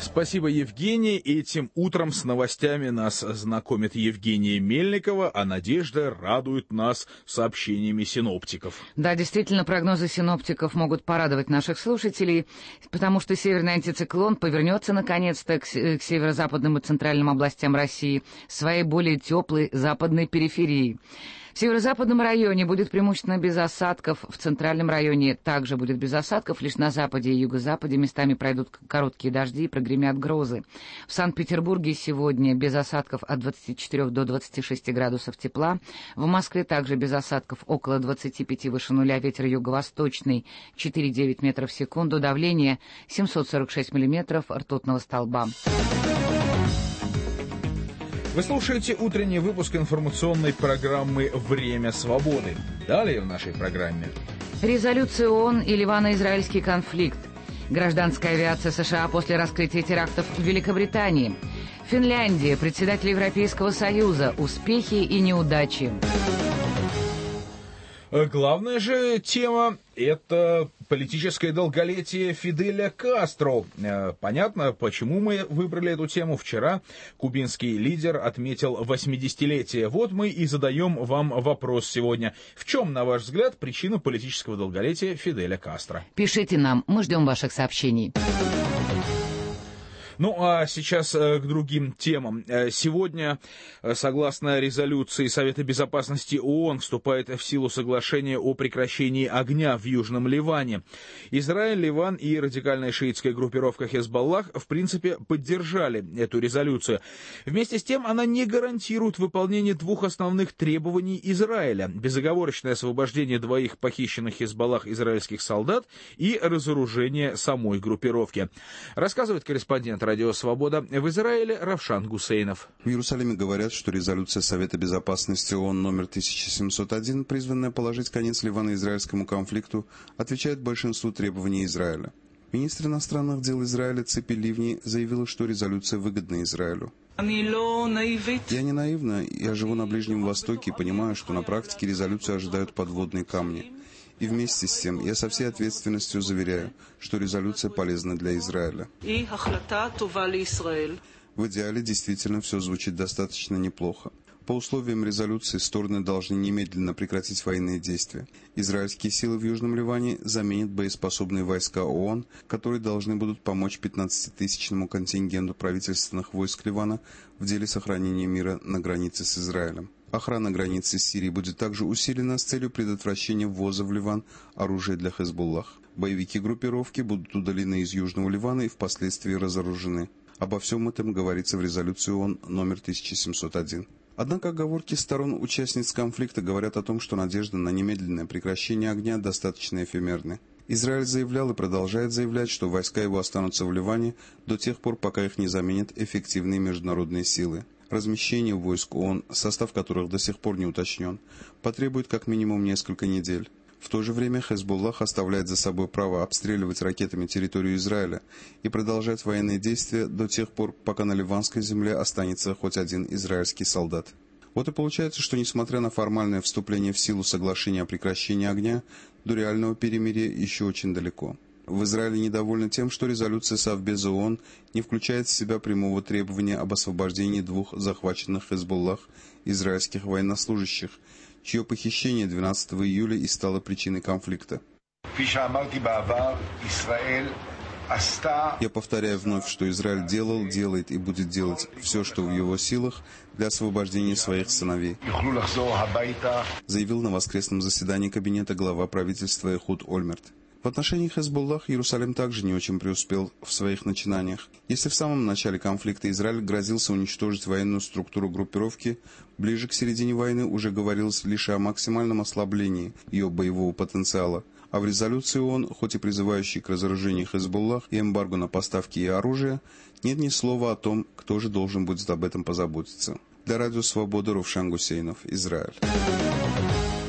Спасибо, Евгений. Этим утром с новостями нас знакомит Евгения Мельникова, а Надежда радует нас сообщениями синоптиков. Да, действительно, прогнозы синоптиков могут порадовать наших слушателей, потому что северный антициклон повернется наконец-то к северо-западным и центральным областям России, своей более теплой западной периферии. В северо-западном районе будет преимущественно без осадков, в центральном районе также будет без осадков, лишь на западе и юго-западе местами пройдут короткие дожди и прогремят грозы. В Санкт-Петербурге сегодня без осадков от 24 до 26 градусов тепла, в Москве также без осадков около 25 выше нуля, ветер юго-восточный 4,9 метров в секунду, давление 746 миллиметров ртутного столба. Вы слушаете утренний выпуск информационной программы «Время свободы». Далее в нашей программе. Резолюция ООН и ливано-израильский конфликт. Гражданская авиация США после раскрытия терактов в Великобритании. Финляндия, председатель Европейского Союза. Успехи и неудачи. Главная же тема – это политическое долголетие Фиделя Кастро. Понятно, почему мы выбрали эту тему. Вчера кубинский лидер отметил 80-летие. Вот мы и задаем вам вопрос сегодня. В чем, на ваш взгляд, причина политического долголетия Фиделя Кастро? Пишите нам, мы ждем ваших сообщений. Ну, а сейчас к другим темам. Сегодня, согласно резолюции Совета Безопасности ООН, вступает в силу соглашение о прекращении огня в Южном Ливане. Израиль, Ливан и радикальная шиитская группировка Хезболлах, в принципе, поддержали эту резолюцию. Вместе с тем, она не гарантирует выполнение двух основных требований Израиля: безоговорочное освобождение двоих похищенных Хезболлах израильских солдат и разоружение самой группировки. Рассказывает корреспондент Радио Свобода в Израиле Равшан Гусейнов. В Иерусалиме говорят, что резолюция Совета Безопасности ООН номер 1701, призванная положить конец ливано-израильскому конфликту, отвечает большинству требований Израиля. Министр иностранных дел Израиля Ципи Ливни заявила, что резолюция выгодна Израилю. «Я не наивна, я живу на Ближнем Востоке и понимаю, что на практике резолюцию ожидают подводные камни. И вместе с тем я со всей ответственностью заверяю, что резолюция полезна для Израиля. В идеале действительно все звучит достаточно неплохо. По условиям резолюции стороны должны немедленно прекратить военные действия. Израильские силы в Южном Ливане заменят боеспособные войска ООН, которые должны будут помочь 15-тысячному контингенту правительственных войск Ливана в деле сохранения мира на границе с Израилем. Охрана границы с Сирией будет также усилена с целью предотвращения ввоза в Ливан оружия для Хезболлах. Боевики группировки будут удалены из Южного Ливана и впоследствии разоружены. Обо всем этом говорится в резолюции ООН номер 1701. Однако оговорки сторон-участниц конфликта говорят о том, что надежда на немедленное прекращение огня достаточно эфемерны. Израиль заявлял и продолжает заявлять, что войска его останутся в Ливане до тех пор, пока их не заменят эффективные международные силы. Размещение войск ООН, состав которых до сих пор не уточнен, потребует как минимум несколько недель. В то же время Хезболлах оставляет за собой право обстреливать ракетами территорию Израиля и продолжать военные действия до тех пор, пока на ливанской земле останется хоть один израильский солдат. Вот и получается, что несмотря на формальное вступление в силу соглашения о прекращении огня, до реального перемирия еще очень далеко. В Израиле недовольны тем, что резолюция Совбеза ООН не включает в себя прямого требования об освобождении двух захваченных Хезболлах израильских военнослужащих, чье похищение 12 июля и стало причиной конфликта. Я повторяю вновь, что Израиль делал, делает и будет делать все, что в его силах для освобождения своих сыновей, заявил на воскресном заседании кабинета глава правительства Эхуд Ольмерт. В отношении Хезболлах Иерусалим также не очень преуспел в своих начинаниях. Если в самом начале конфликта Израиль грозился уничтожить военную структуру группировки, ближе к середине войны уже говорилось лишь о максимальном ослаблении ее боевого потенциала. А в резолюции ООН, хоть и призывающей к разоружению Хезболлах и эмбарго на поставки и оружия, нет ни слова о том, кто же должен будет об этом позаботиться. Для Радио Свобода Равшан Гусейнов, Израиль.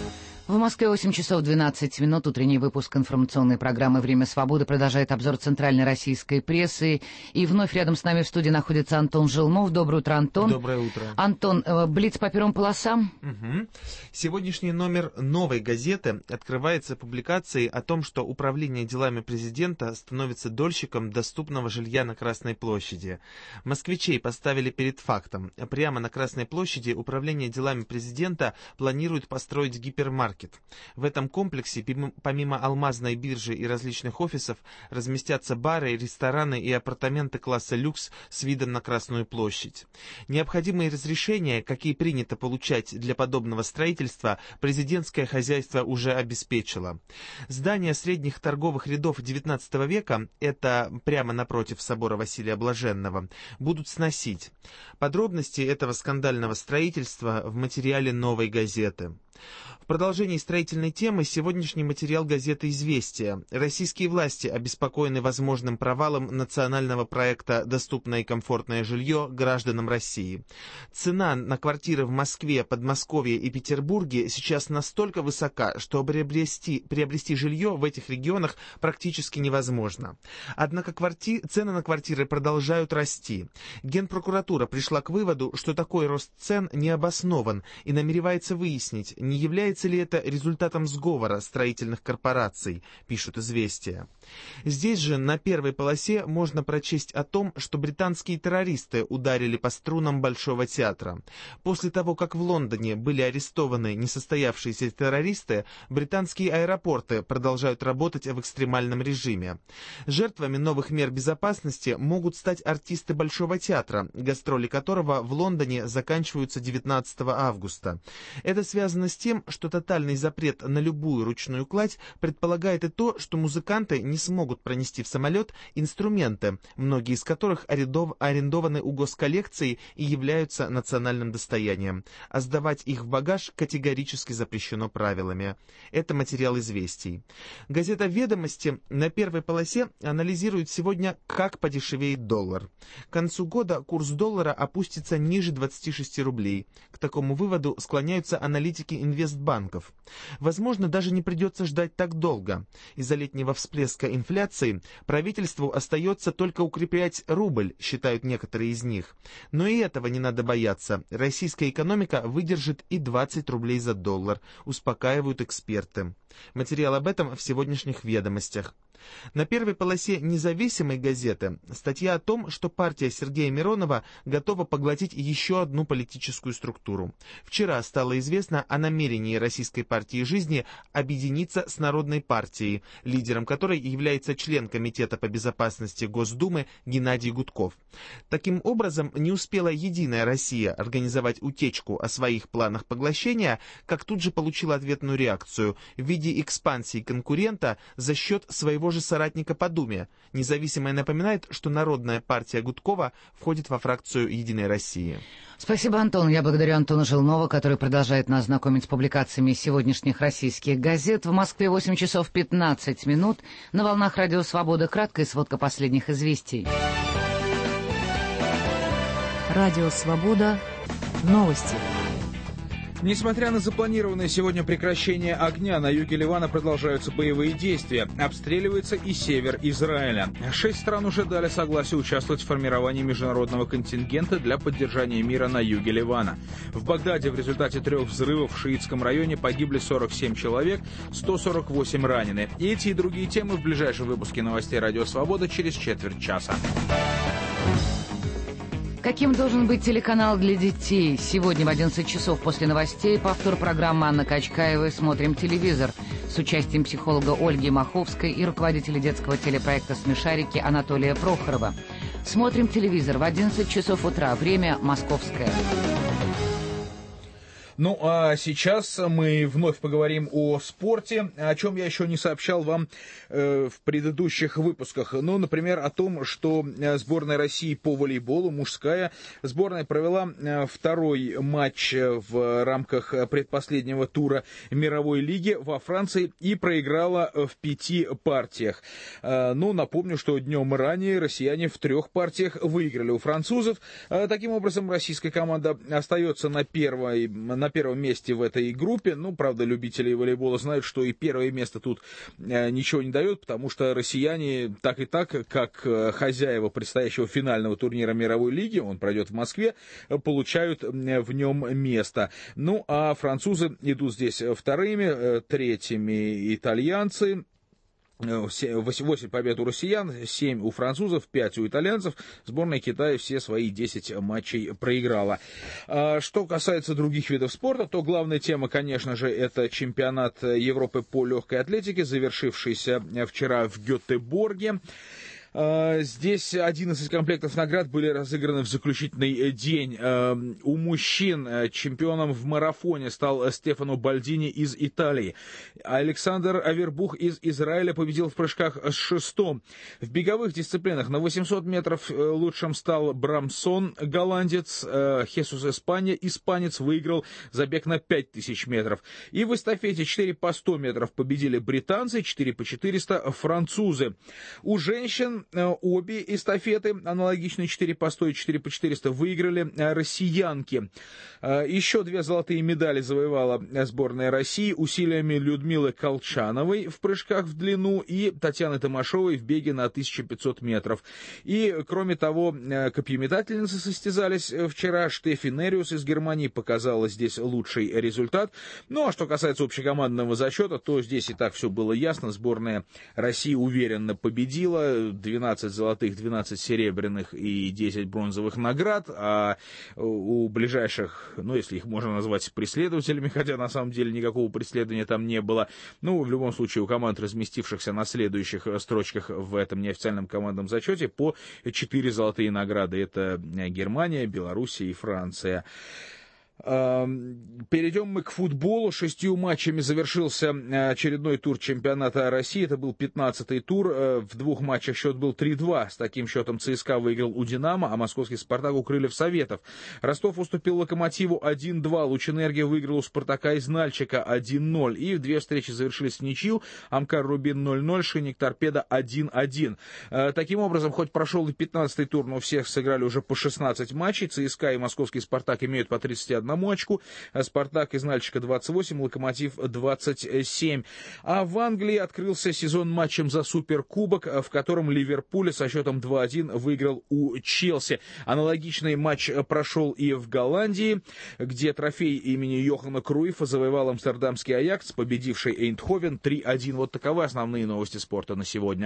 В Москве 8 часов 12 минут. Утренний выпуск информационной программы «Время свободы» продолжает обзор центральной российской прессы. И вновь рядом с нами в студии находится Антон Желнов. Доброе утро, Антон. Доброе утро. Антон, блиц по первым полосам. Угу. Сегодняшний номер «Новой газеты» открывается публикацией о том, что Управление делами президента становится дольщиком доступного жилья на Красной площади. Москвичей поставили перед фактом. Прямо на Красной площади Управление делами президента планирует построить гипермаркет. В этом комплексе, помимо алмазной биржи и различных офисов, разместятся бары, рестораны и апартаменты класса люкс с видом на Красную площадь. Необходимые разрешения, какие принято получать для подобного строительства, президентское хозяйство уже обеспечило. Здания средних торговых рядов XIX века, это прямо напротив собора Василия Блаженного, будут сносить. Подробности этого скандального строительства в материале «Новой газеты». В продолжении строительной темы сегодняшний материал газеты «Известия». Российские власти обеспокоены возможным провалом национального проекта «Доступное и комфортное жилье гражданам России». Цена на квартиры в Москве, Подмосковье и Петербурге сейчас настолько высока, что приобрести жилье в этих регионах практически невозможно. Однако цены на квартиры продолжают расти. Генпрокуратура пришла к выводу, что такой рост цен не обоснован и намеревается выяснить, не является ли это результатом сговора строительных корпораций, пишут «Известия». Здесь же на первой полосе можно прочесть о том, что британские террористы ударили по струнам Большого театра. После того, как в Лондоне были арестованы несостоявшиеся террористы, британские аэропорты продолжают работать в экстремальном режиме. Жертвами новых мер безопасности могут стать артисты Большого театра, гастроли которого в Лондоне заканчиваются 19 августа. Это связано с тем, что тотальный запрет на любую ручную кладь предполагает и то, что музыканты не смогут пронести в самолет инструменты, многие из которых арендованы у госколлекции и являются национальным достоянием, а сдавать их в багаж категорически запрещено правилами. Это материал «Известий». Газета «Ведомости» на первой полосе анализирует сегодня, как подешевеет доллар. К концу года курс доллара опустится ниже 26 рублей. К такому выводу склоняются аналитики инвестбанков. Возможно, даже не придется ждать так долго. Из-за летнего всплеска инфляции правительству остается только укреплять рубль, считают некоторые из них. Но и этого не надо бояться. Российская экономика выдержит и 20 рублей за доллар, успокаивают эксперты. Материал об этом в сегодняшних «Ведомостях». На первой полосе «Независимой» газеты статья о том, что партия Сергея Миронова готова поглотить еще одну политическую структуру. Вчера стало известно о намерении Российской партии жизни объединиться с Народной партией, лидером которой является член Комитета по безопасности Госдумы Геннадий Гудков. Таким образом, не успела «Единая Россия» организовать утечку о своих планах поглощения, как тут же получила ответную реакцию в виде экспансии конкурента за счет своего же соратника по Думе. «Независимая» напоминает, что Народная партия Гудкова входит во фракцию «Единой России». Спасибо, Антон. Я благодарю Антона Желнова, который продолжает нас знакомить с публикациями сегодняшних российских газет. В Москве 8 часов 15 минут. На волнах Радио Свобода краткая сводка последних известий. Радио Свобода. Новости. Несмотря на запланированное сегодня прекращение огня, на юге Ливана продолжаются боевые действия. Обстреливается и север Израиля. 6 стран уже дали согласие участвовать в формировании международного контингента для поддержания мира на юге Ливана. В Багдаде в результате 3 взрывов в шиитском районе погибли 47 человек, 148 ранены. И эти и другие темы в ближайшем выпуске новостей «Радио Свобода» через четверть часа. Каким должен быть телеканал для детей? Сегодня в 11 часов после новостей повтор программы Анны Качкаевой «Смотрим телевизор» с участием психолога Ольги Маховской и руководителя детского телепроекта «Смешарики» Анатолия Прохорова. «Смотрим телевизор» в 11 часов утра. Время московское. Ну, а сейчас мы вновь поговорим о спорте, о чем я еще не сообщал вам в предыдущих выпусках. Ну, например, о том, что сборная России по волейболу, мужская сборная, провела второй матч в рамках предпоследнего тура мировой лиги во Франции и проиграла в 5 партиях. Ну, напомню, что днем ранее россияне в 3 партиях выиграли у французов. Таким образом, российская команда остается на на первом месте в этой группе. Ну, правда, любители волейбола знают, что и первое место тут ничего не дает, потому что россияне так и так, как хозяева предстоящего финального турнира мировой лиги, он пройдет в Москве, получают в нем место. Ну, а французы идут здесь вторыми, третьими итальянцы. 8 побед у россиян, 7 у французов, 5 у итальянцев. Сборная Китая все свои 10 матчей проиграла. Что касается других видов спорта, то главная тема, конечно же, это чемпионат Европы по легкой атлетике, завершившийся вчера в Гетеборге. Здесь 11 комплектов наград были разыграны в заключительный день. У мужчин чемпионом в марафоне стал Стефано Бальдини из Италии. Александр Авербух из Израиля победил в прыжках с шестом. В беговых дисциплинах на 800 метров лучшим стал Брамсон, голландец. Хесус Эспанья, испанец, выиграл забег на 5000 метров. И в эстафете 4 по 100 метров победили британцы, 4 по 400 французы. У женщин обе эстафеты, аналогичные 4 по 100 и 4 по 400, выиграли россиянки. Еще 2 золотые медали завоевала сборная России усилиями Людмилы Колчановой в прыжках в длину и Татьяны Томашовой в беге на 1500 метров. И, кроме того, копьеметательницы состязались вчера. Штефи Нериус из Германии показала здесь лучший результат. Ну, а что касается общекомандного зачета, то здесь и так все было ясно. Сборная России уверенно победила. 12 золотых, 12 серебряных и 10 бронзовых наград, а у ближайших, ну, если их можно назвать преследователями, хотя на самом деле никакого преследования там не было, ну, в любом случае у команд, разместившихся на следующих строчках в этом неофициальном командном зачете, по 4 золотые награды. Это Германия, Белоруссия и Франция. Перейдем мы к футболу. 6 матчами завершился очередной тур чемпионата России. Это был 15-й тур. В 2 матчах счет был 3-2. С таким счетом ЦСКА выиграл у «Динамо», а московский «Спартак» у «Крыльев Советов». Ростов уступил «Локомотиву» 1-2. «Лучэнергия» выиграл у «Спартака» из Нальчика 1-0. И 2 встречи завершились в ничью. «Амкар Рубин» 0-0, «Шинник Торпедо» 1-1. Таким образом, хоть прошел и 15-й тур, но всех сыграли уже по 16 матчей. ЦСКА и московский «Спартак» имеют по 31 очку, Спартак из Нальчика 28, Локомотив 27. А в Англии открылся сезон матчем за Суперкубок, в котором Ливерпуль со счетом 2-1 выиграл у Челси. Аналогичный матч прошел и в Голландии, где трофей имени Йохана Круйфа завоевал амстердамский Аякс, победивший Эйндховен 3-1. Вот таковы основные новости спорта на сегодня.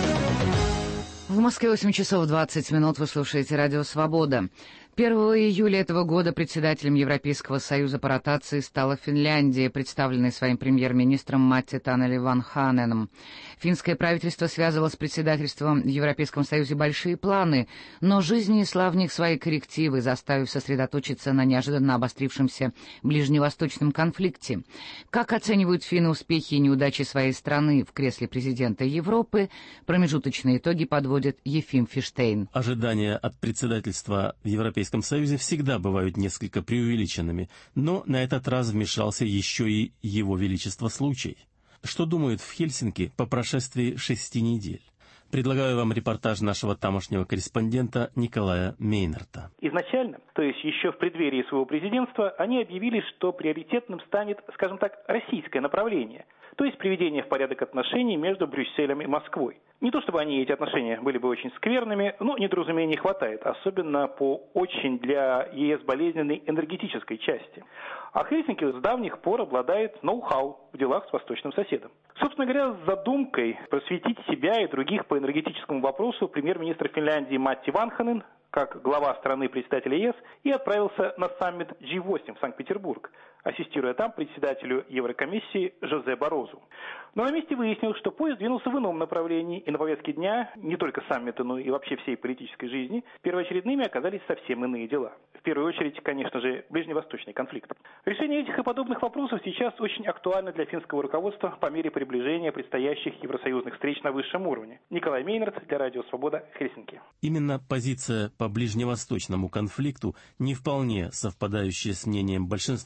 В Москве 8 часов 20 минут. Вы слушаете «Радио Свобода». 1 июля этого года председателем Европейского союза по ротации стала Финляндия, представленная своим премьер-министром Матти Танели Ванханеном. Финское правительство связывало с председательством в Европейском союзе большие планы, но жизнь несла в них свои коррективы, заставив сосредоточиться на неожиданно обострившемся ближневосточном конфликте. Как оценивают финны успехи и неудачи своей страны в кресле президента Европы, промежуточные итоги подводит Ефим Фиштейн. Ожидания от председательства в Европейском Союзе всегда бывают несколько преувеличенными, но на этот раз вмешался еще и Его Величество случай. Что думают в Хельсинки по прошествии 6 недель? Предлагаю вам репортаж нашего тамошнего корреспондента Николая Мейнерта. Изначально, то есть еще в преддверии своего президентства, они объявили, что приоритетным станет, скажем так, российское направление, то есть приведение в порядок отношений между Брюсселем и Москвой. Не то чтобы эти отношения были бы очень скверными, но недоразумений хватает, особенно по очень для ЕС болезненной энергетической части. А Хельсинки с давних пор обладает ноу-хау в делах с восточным соседом. Собственно говоря, с задумкой просветить себя и других по энергетическому вопросу премьер-министр Финляндии Матти Ванханен, как глава страны-председателя ЕС, и отправился на саммит G8 в Санкт-Петербург, ассистируя там председателю Еврокомиссии Жозе Барозу. Но на месте выяснилось, что поезд двинулся в ином направлении, и на повестке дня не только саммита, но и вообще всей политической жизни первоочередными оказались совсем иные дела. В первую очередь, конечно же, ближневосточный конфликт. Решение этих и подобных вопросов сейчас очень актуально для финского руководства по мере приближения предстоящих евросоюзных встреч на высшем уровне. Николай Мейнерт для Радио Свобода, Хельсинки. Именно позиция по ближневосточному конфликту, не вполне совпадающая с мнением большинства членов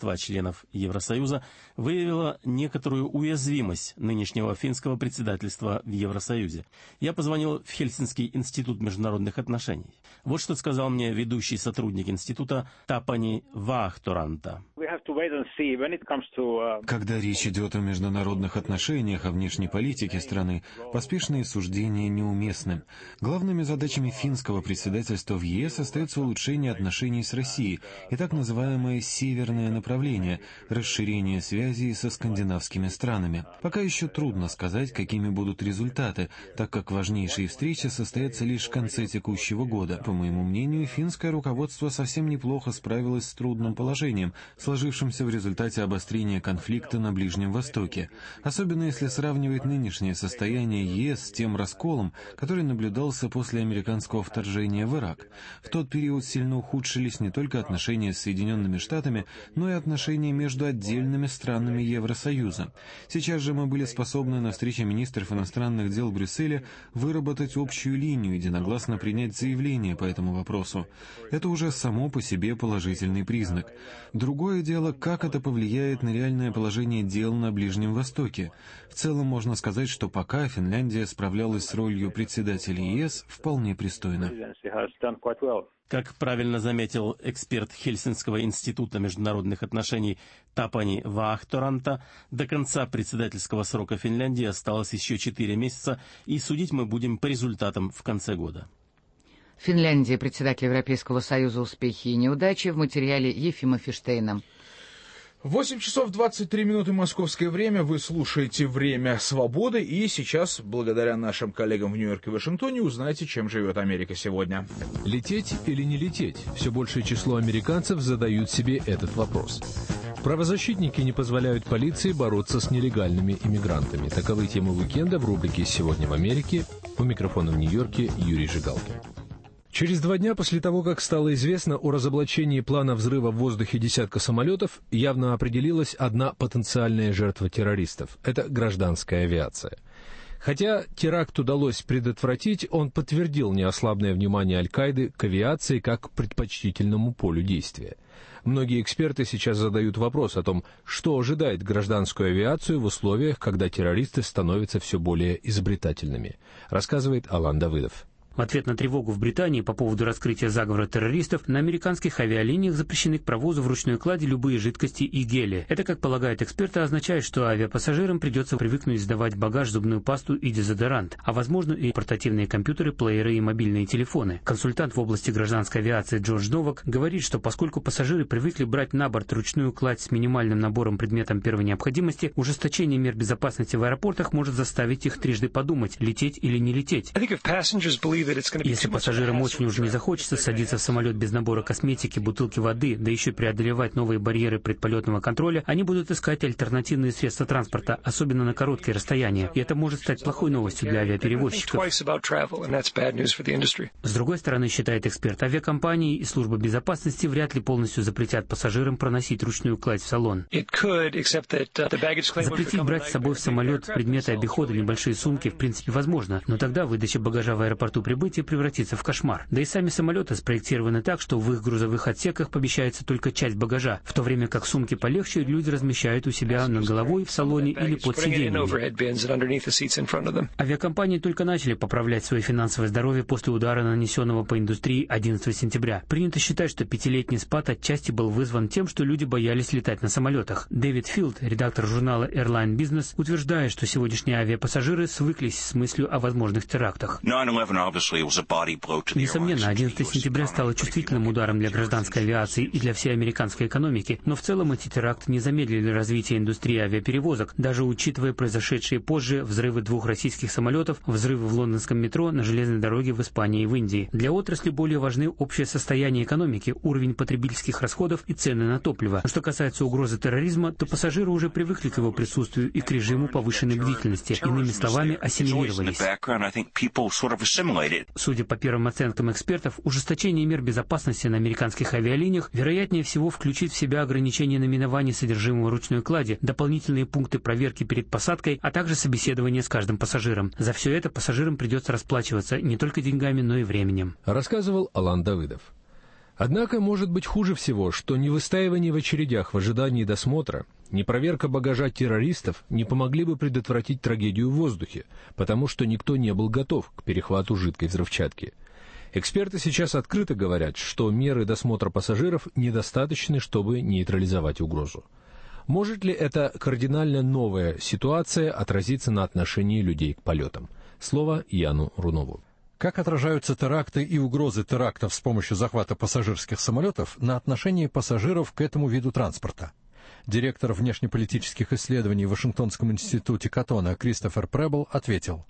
членов Евросоюза выявила некоторую уязвимость нынешнего финского председательства в Евросоюзе. Я позвонил в Хельсинский институт международных отношений. Вот что сказал мне ведущий сотрудник института Тапани Ваахторанта. Когда речь идет о международных отношениях, о внешней политике страны, поспешные суждения неуместны. Главными задачами финского председательства в ЕС остается улучшение отношений с Россией и так называемое «северное направление» — расширение связей со скандинавскими странами. Пока еще трудно сказать, какими будут результаты, так как важнейшие встречи состоятся лишь в конце текущего года. По моему мнению, финское руководство совсем неплохо справилось с трудным положением, сложившимся в результате обострения конфликта на Ближнем Востоке, особенно если сравнивать нынешнее состояние ЕС с тем расколом, который наблюдался после американского вторжения в Ирак. В тот период сильно ухудшились не только отношения с Соединенными Штатами, но и отношения между отдельными странами Евросоюза. Сейчас же мы были способны на встрече министров иностранных дел в Брюсселе выработать общую линию и единогласно принять заявление по этому вопросу. Это уже само по себе положительный признак. Другое дело, как это повлияет на реальное положение дел на Ближнем Востоке. В целом можно сказать, что пока Финляндия справлялась с ролью председателя ЕС вполне пристойно. Как правильно заметил эксперт Хельсинского института международных отношений Тапани Ваахторанта, до конца председательского срока Финляндии осталось еще 4 месяца, и судить мы будем по результатам в конце года. Финляндия, председатель Европейского Союза, успехи и неудачи, в материале Ефима Фиштейна. 8 часов 23 минуты московское время. Вы слушаете «Время свободы». И сейчас, благодаря нашим коллегам в Нью-Йорке и Вашингтоне, узнаете, чем живет Америка сегодня. Лететь или не лететь? Все большее число американцев задают себе этот вопрос. Правозащитники не позволяют полиции бороться с нелегальными иммигрантами. Таковы темы уикенда в рубрике «Сегодня в Америке». У микрофона в Нью-Йорке Юрий Жигалкин. Через 2 дня после того, как стало известно о разоблачении плана взрыва в воздухе десятка самолетов, явно определилась одна потенциальная жертва террористов – это гражданская авиация. Хотя теракт удалось предотвратить, он подтвердил неослабное внимание Аль-Каиды к авиации как к предпочтительному полю действия. Многие эксперты сейчас задают вопрос о том, что ожидает гражданскую авиацию в условиях, когда террористы становятся все более изобретательными, рассказывает Алан Давыдов. В ответ на тревогу в Британии по поводу раскрытия заговора террористов на американских авиалиниях запрещены к провозу в ручной клади любые жидкости и гели. Это, как полагают эксперты, означает, что авиапассажирам придется привыкнуть сдавать в багаж зубную пасту и дезодорант, а возможно и портативные компьютеры, плееры и мобильные телефоны. Консультант в области гражданской авиации Джордж Новак говорит, что поскольку пассажиры привыкли брать на борт ручную кладь с минимальным набором предметов первой необходимости, ужесточение мер безопасности в аэропортах может заставить их трижды подумать, лететь или не лететь. Если пассажирам очень уж не захочется садиться в самолет без набора косметики, бутылки воды, да еще преодолевать новые барьеры предполетного контроля, они будут искать альтернативные средства транспорта, особенно на короткие расстояния. И это может стать плохой новостью для авиаперевозчиков. С другой стороны, считает эксперт, авиакомпании и служба безопасности вряд ли полностью запретят пассажирам проносить ручную кладь в салон. Запретить брать с собой в самолет предметы обихода, небольшие сумки, в принципе, возможно, но тогда выдача багажа в аэропорту прибытия превратится в кошмар. Да и сами самолеты спроектированы так, что в их грузовых отсеках помещается только часть багажа, в то время как сумки полегче люди размещают у себя над головой, в салоне или под сиденьем. Авиакомпании только начали поправлять свое финансовое здоровье после удара, нанесенного по индустрии 11 сентября. Принято считать, что 5-летний спад отчасти был вызван тем, что люди боялись летать на самолетах. Дэвид Филд, редактор журнала Airline Business, утверждает, что сегодняшние авиапассажиры свыклись с мыслью о возможных терактах. Несомненно, 11 сентября стало чувствительным ударом для гражданской авиации и для всей американской экономики, но в целом эти теракты не замедлили развитие индустрии авиаперевозок, даже учитывая произошедшие позже взрывы 2 российских самолетов, взрывы в лондонском метро, на железной дороге в Испании и в Индии. Для отрасли более важны общее состояние экономики, уровень потребительских расходов и цены на топливо. Что касается угрозы терроризма, то пассажиры уже привыкли к его присутствию и к режиму повышенной бдительности, иными словами, ассимилировались. Судя по первым оценкам экспертов, ужесточение мер безопасности на американских авиалиниях вероятнее всего включит в себя ограничение наименований содержимого ручной клади, дополнительные пункты проверки перед посадкой, а также собеседование с каждым пассажиром. За все это пассажирам придется расплачиваться не только деньгами, но и временем. Рассказывал Алан Давыдов. Однако может быть хуже всего, что ни выстаивание в очередях в ожидании досмотра, ни проверка багажа террористов не помогли бы предотвратить трагедию в воздухе, потому что никто не был готов к перехвату жидкой взрывчатки. Эксперты сейчас открыто говорят, что меры досмотра пассажиров недостаточны, чтобы нейтрализовать угрозу. Может ли эта кардинально новая ситуация отразиться на отношении людей к полетам? Слово Яну Рунову. Как отражаются теракты и угрозы терактов с помощью захвата пассажирских самолетов на отношении пассажиров к этому виду транспорта? Директор внешнеполитических исследований в Вашингтонском институте Каттона Кристофер Пребл ответил.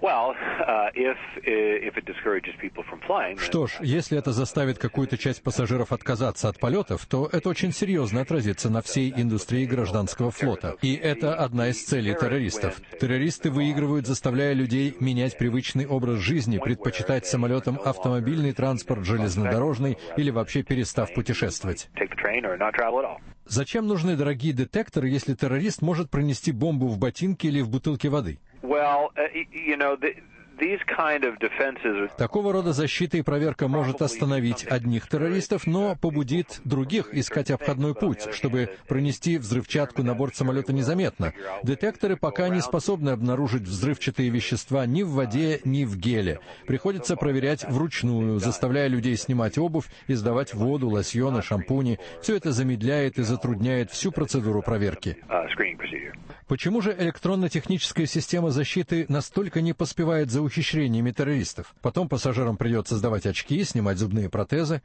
Что ж, если это заставит какую-то часть пассажиров отказаться от полетов, то это очень серьезно отразится на всей индустрии гражданского флота. И это одна из целей террористов. Террористы выигрывают, заставляя людей менять привычный образ жизни, предпочитать самолетам автомобильный транспорт, железнодорожный или вообще перестав путешествовать. Зачем нужны дорогие детекторы, если террорист может пронести бомбу в ботинке или в бутылке воды? Такого рода защита и проверка может остановить одних террористов, но побудит других искать обходной путь, чтобы пронести взрывчатку на борт самолета незаметно. Детекторы пока не способны обнаружить взрывчатые вещества ни в воде, ни в геле. Приходится проверять вручную, заставляя людей снимать обувь и сдавать воду, лосьоны, шампуни. Все это замедляет и затрудняет всю процедуру проверки. Почему же электронно-техническая система защиты настолько не поспевает за ухищрениями террористов? Потом пассажирам придется сдавать очки, снимать зубные протезы.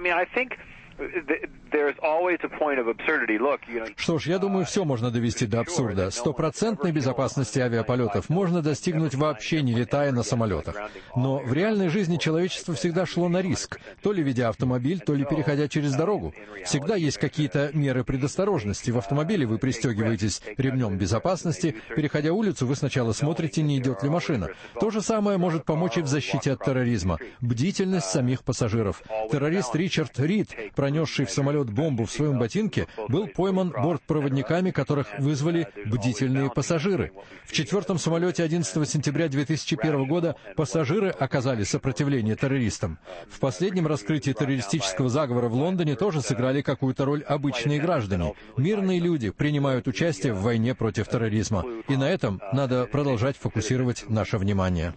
Что ж, я думаю, все можно довести до абсурда. Стопроцентной безопасности авиаполетов можно достигнуть вообще не летая на самолетах. Но в реальной жизни человечество всегда шло на риск, то ли ведя автомобиль, то ли переходя через дорогу. Всегда есть какие-то меры предосторожности. В автомобиле вы пристегиваетесь ремнем безопасности, переходя улицу, вы сначала смотрите, не идет ли машина. То же самое может помочь и в защите от терроризма. Бдительность самих пассажиров. Террорист Ричард Рид, пронесший в самолет бомбу в своем ботинке, был пойман бортпроводниками, которых вызвали бдительные пассажиры. В 4-м самолете 11 сентября 2001 года пассажиры оказали сопротивление террористам. В последнем раскрытии террористического заговора в Лондоне тоже сыграли какую-то роль обычные граждане. Мирные люди принимают участие в войне против терроризма. И на этом надо продолжать фокусировать наше внимание.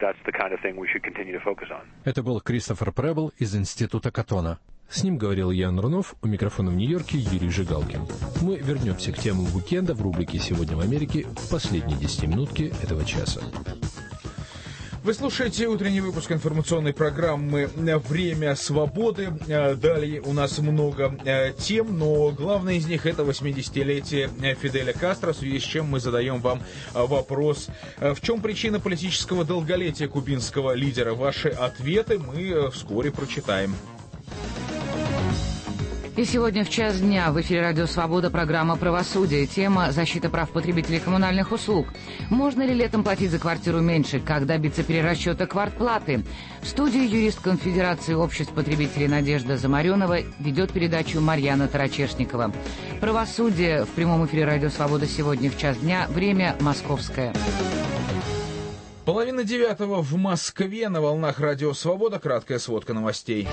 Это был Кристофер Пребл из Института Каттона. С ним говорил Ян Рунов, у микрофона в Нью-Йорке Юрий Жигалкин. Мы вернемся к темам уикенда в рубрике «Сегодня в Америке» в последние 10 минутки этого часа. Вы слушаете утренний выпуск информационной программы «Время свободы». Далее у нас много тем, но главное из них — это 80-летие Фиделя Кастро, в связи с чем мы задаем вам вопрос: в чем причина политического долголетия кубинского лидера? Ваши ответы мы вскоре прочитаем. И сегодня в час дня в эфире «Радио Свобода» программа «Правосудие». Тема «Защита прав потребителей коммунальных услуг». Можно ли летом платить за квартиру меньше? Как добиться перерасчета квартплаты? В студии юрист Конфедерации обществ потребителей Надежда Замаренова ведет передачу Марьяна Тарачешникова. «Правосудие» в прямом эфире «Радио Свобода» сегодня в час дня. Время московское. 8:30 в Москве. На волнах «Радио Свобода» краткая сводка новостей.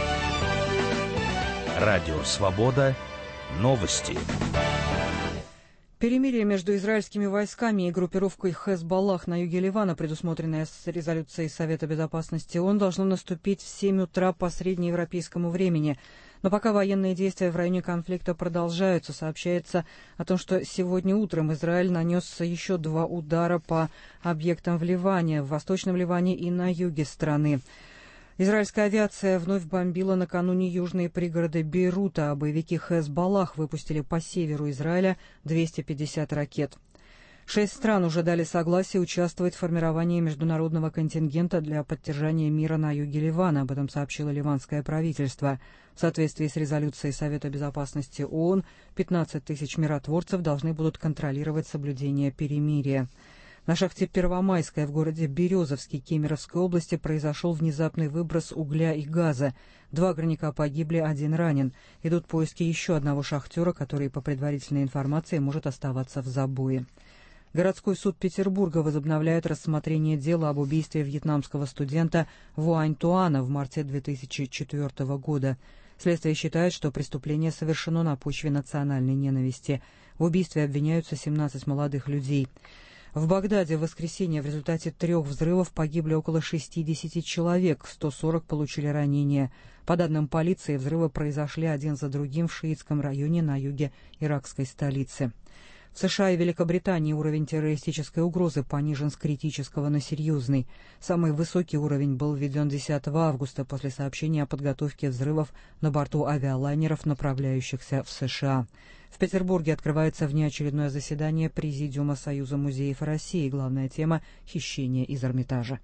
Радио «Свобода». Новости. Перемирие между израильскими войсками и группировкой Хезболлах на юге Ливана, предусмотренное с резолюцией Совета Безопасности ООН, должно наступить в 7 утра по среднеевропейскому времени. Но пока военные действия в районе конфликта продолжаются, сообщается о том, что сегодня утром Израиль нанес еще 2 удара по объектам в Ливане, в Восточном Ливане и на юге страны. Израильская авиация вновь бомбила накануне южные пригороды Бейрута, а боевики Хезболлах выпустили по северу Израиля 250 ракет. 6 стран уже дали согласие участвовать в формировании международного контингента для поддержания мира на юге Ливана. Об этом сообщило ливанское правительство. В соответствии с резолюцией Совета Безопасности ООН, 15 тысяч миротворцев должны будут контролировать соблюдение перемирия. На шахте Первомайская в городе Березовский Кемеровской области произошел внезапный выброс угля и газа. 2 горняка погибли, 1 ранен. Идут поиски еще одного шахтера, который, по предварительной информации, может оставаться в забое. Городской суд Петербурга возобновляет рассмотрение дела об убийстве вьетнамского студента Вуань Туана в марте 2004 года. Следствие считает, что преступление совершено на почве национальной ненависти. В убийстве обвиняются 17 молодых людей. В Багдаде в воскресенье в результате 3 взрывов погибли около 60 человек, 140 получили ранения. По данным полиции, взрывы произошли один за другим в шиитском районе на юге иракской столицы. В США и Великобритании уровень террористической угрозы понижен с критического на серьезный. Самый высокий уровень был введен 10 августа после сообщения о подготовке взрывов на борту авиалайнеров, направляющихся в США. В Петербурге открывается внеочередное заседание Президиума Союза музеев России. Главная тема – хищение из Эрмитажа.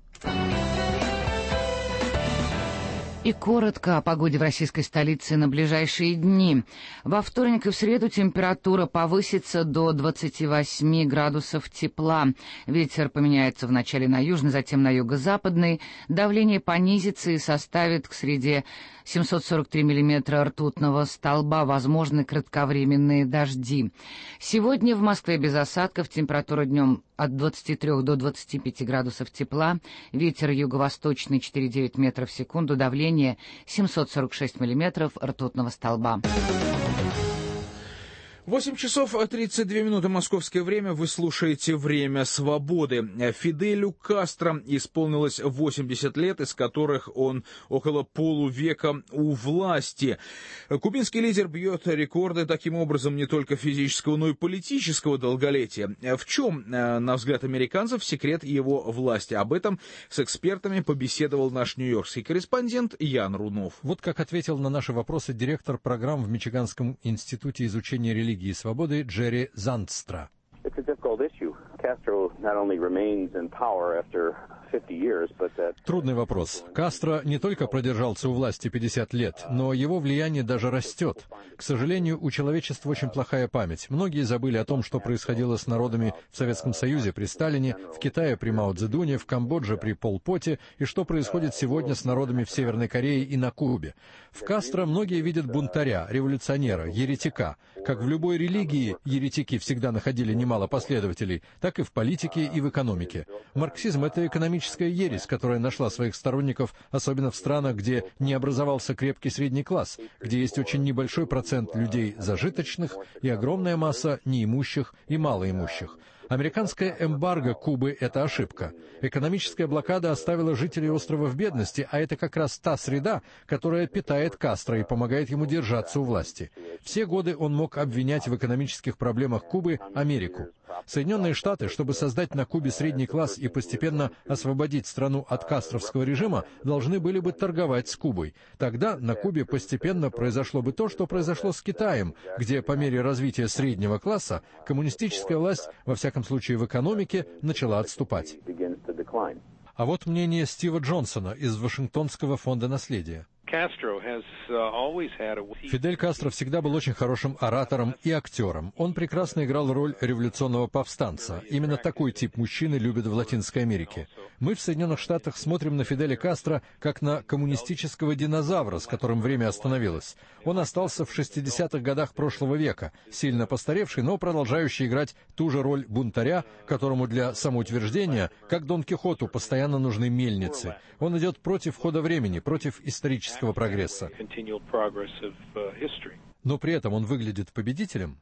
И коротко о погоде в российской столице на ближайшие дни. Во вторник и в среду температура повысится до 28 градусов тепла. Ветер поменяется вначале на южный, затем на юго-западный. Давление понизится и составит к среде 743 миллиметра ртутного столба. Возможны кратковременные дожди. Сегодня в Москве без осадков. Температура днем от 23 до 25 градусов тепла. Ветер юго-восточный 4,9 метров в секунду. Давление 746 миллиметров ртутного столба. 8 часов 32 минуты московское время. Вы слушаете «Время свободы». Фиделю Кастро исполнилось 80 лет, из которых он около полувека у власти. Кубинский лидер бьет рекорды таким образом не только физического, но и политического долголетия. В чем, на взгляд американцев, секрет его власти? Об этом с экспертами побеседовал наш нью-йоркский корреспондент Ян Рунов. Вот как ответил на наши вопросы директор программ в Мичиганском институте изучения религии и свободы Джерри Зандстра. Трудный вопрос. Кастро не только продержался у власти 50 лет, но его влияние даже растет. К сожалению, у человечества очень плохая память. Многие забыли о том, что происходило с народами в Советском Союзе при Сталине, в Китае при Мао Цзэдуне, в Камбодже при Пол Поте и что происходит сегодня с народами в Северной Корее и на Кубе. В Кастро многие видят бунтаря, революционера, еретика. Как в любой религии еретики всегда находили немало последователей, так и в политике и в экономике. Марксизм — это экономическая ересь, которая нашла своих сторонников, особенно в странах, где не образовался крепкий средний класс, где есть очень небольшой процент людей зажиточных и огромная масса неимущих и малоимущих. Американская эмбарго Кубы — это ошибка. Экономическая блокада оставила жителей острова в бедности, а это как раз та среда, которая питает Кастро и помогает ему держаться у власти. Все годы он мог обвинять в экономических проблемах Кубы Америку. Соединенные Штаты, чтобы создать на Кубе средний класс и постепенно освободить страну от кастровского режима, должны были бы торговать с Кубой. Тогда на Кубе постепенно произошло бы то, что произошло с Китаем, где по мере развития среднего класса коммунистическая власть, во всяком случае в экономике, начала отступать. А вот мнение Стива Джонсона из Вашингтонского фонда наследия. Фидель Кастро всегда был очень хорошим оратором и актером. Он прекрасно играл роль революционного повстанца. Именно такой тип мужчины любят в Латинской Америке. Мы в Соединенных Штатах смотрим на Фиделя Кастро как на коммунистического динозавра, с которым время остановилось. Он остался в 60-х годах прошлого века, сильно постаревший, но продолжающий играть ту же роль бунтаря, которому для самоутверждения, как Дон Кихоту, постоянно нужны мельницы. Он идет против хода времени, против исторического прогресса. Но при этом он выглядит победителем.